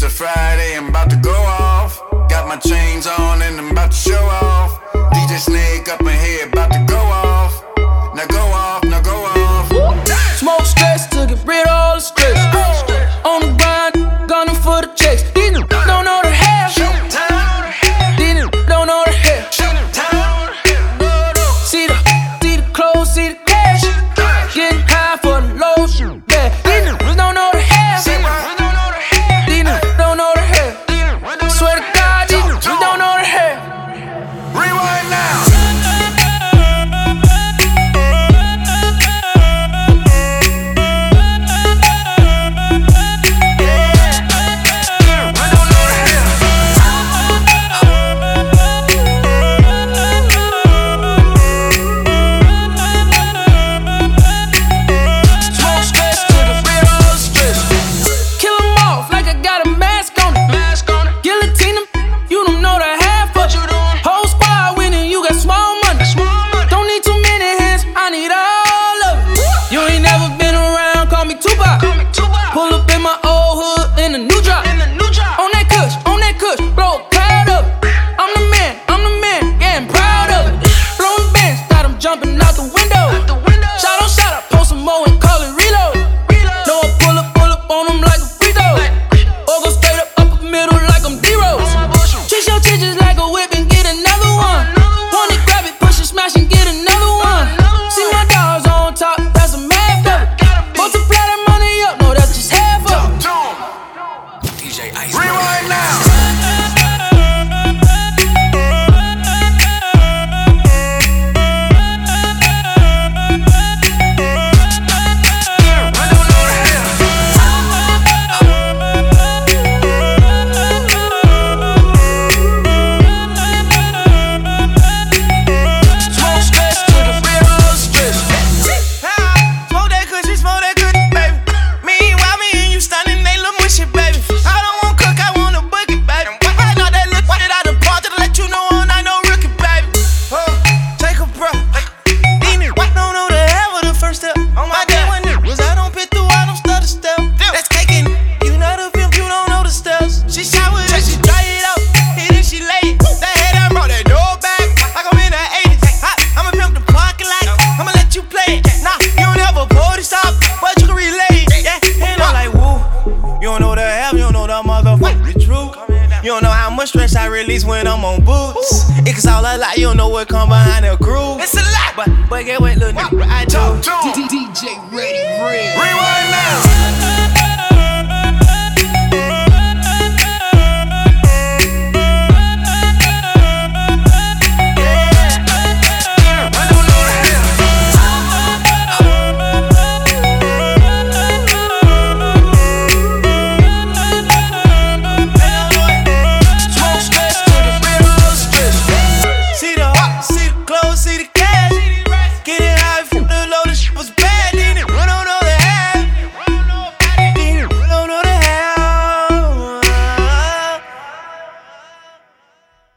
It's a Friday, I'm about to go off. Got my chains on and I'm about to show off. DJ Snake up in here, about to go off. Now go off, now go off. Smoke stress to get rid of all the stress. On the grind, gunning for the checks. These niggas don't know the half. These niggas don't know the half. See the clothes, see the cash. Getting high for the low. Yeah, these niggas don't know the half. These niggas don't know the half. Swear to God, these niggas don't know the half. Rewind now. Stress I release when I'm on boots. It's all a lie, you don't know what come behind the groove. It's a lie, but get what little nigga I do. DJ Ready Real. Rewind.